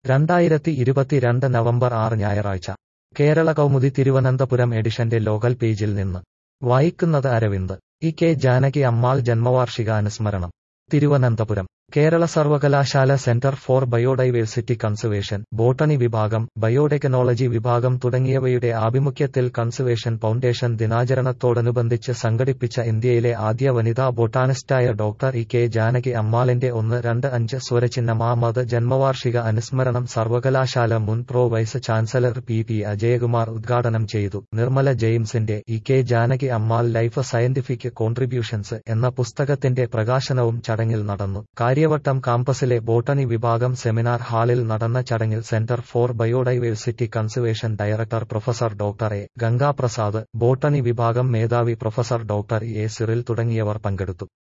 2022 November 6 ഞായറാഴ്ച കേരള കൗമുദി തിരുവനന്തപുരം എഡിഷന്റെ local പേജിൽ നിന്ന് വായിക്കുന്നത് അരവിന്ദ്. കെ ജാനകി അമ്മാൾ ജന്മവാർഷിക അനുസ്മരണം. തിരുവനന്തപുരം കേരള സർവകലാശാല centre for biodiversity conservation, botany വിഭാഗം, ബയോടെക്നോളജി വിഭാഗം തുടങ്ങിയവയുടെ ആഭിമുഖ്യത്തിൽ കൺസർവേഷൻ ഫൗണ്ടേഷൻ ദിനാചരണത്തോടനുബന്ധിച്ച് സംഘടിപ്പിച്ച ഇന്ത്യയിലെ ആദ്യ വനിതാ ബോട്ടാണിസ്റ്റായ ഡോക്ടർ കെ ജാനകി അമ്മാളിന്റെ 125 സ്വരചിഹ്നം ജന്മവാർഷിക അനുസ്മരണം സർവകലാശാല മുൻ pro vice chancellor P Ajayakumar ഉദ്ഘാടനം ചെയ്തു. നിർമ്മല ജെയിംസിന്റെ K Janaki Ammal life scientific contributions എന്ന പുസ്തകത്തിന്റെ പ്രകാശനവും ചടങ്ങിൽ നടന്നു. കാര്യവട്ടം കാമ്പസിലെ ബോട്ടണി വിഭാഗം സെമിനാർ ഹാളിൽ നടന്ന ചടങ്ങിൽ centre for biodiversity conservation director professor doctor Gangaprasad, botany വിഭാഗം മേധാവി പ്രൊഫസർ ഡോക്ടർ സിറിൽ തുടങ്ങിയവർ പങ്കെടുത്തു.